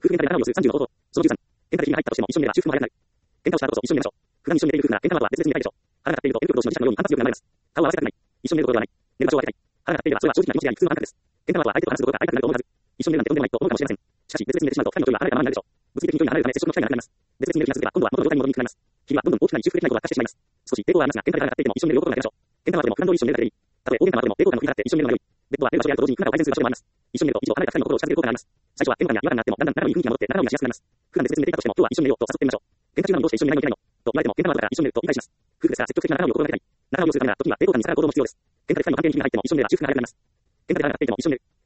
夫婦喧嘩で頭を寄す30の弟。その13。喧嘩で火が入ったとしても一緒に寝れば修復も早くなる。喧嘩をした後と一緒に寝ましょう。普段一緒に寝ている夫婦なら喧嘩の後は別々に寝たいでしょう。腹が立っていると N 夫婦同士の磁石のように反発力が生まれます。顔を合わせたくない。一緒に寝ることではない。寝る場所を分けたい。腹が立っていればそれは正直な気持ちであり普通の感覚です。喧嘩の後は相手と話すことが会いたくなると思うはず。一緒に寝るなんてとんでもないと思うかもしれません。しかし別々に寝てしまうと二人の距離は離れたままになるでしょう。物理的に距離が離れるため接触の機会がなくなります。別々に寝る気が続けば今度は元の状態に戻りにくくなります。日々はどんどん大きくなり修復できないことが悪化してしまいます。少し抵抗はありますが、喧嘩で腹が立っていても一緒に寝ることができましょう。喧嘩の後でも普段通り一緒に寝るだけでいい。たとえ大喧嘩の後でも抵抗感の吹き払って一緒に寝るのが良い。ベッドは寝る場所であると同時に不仲を改善する場所でもあります。一緒に寝ると一度離れた二人の心を近づける効果があります。最初は喧嘩や違和感があってもだんだん仲のいい雰囲気が戻って仲直りがしやすくなります。普段別々に寝ていたとしても今日は一緒に寝ようと誘ってみましょう。喧嘩中なのにどうして一緒に寝ないのいけないのと言われても喧嘩の後だから一緒に寝ると言い返します。夫婦ですから積極的な仲直りを心がけたい。仲直りをするためなら時には抵抗感に逆らう行動も必要です。喧嘩で二人の関係に火が入っても一緒に寝れば修復が早くなります。喧嘩で腹が立っていても一緒に寝る。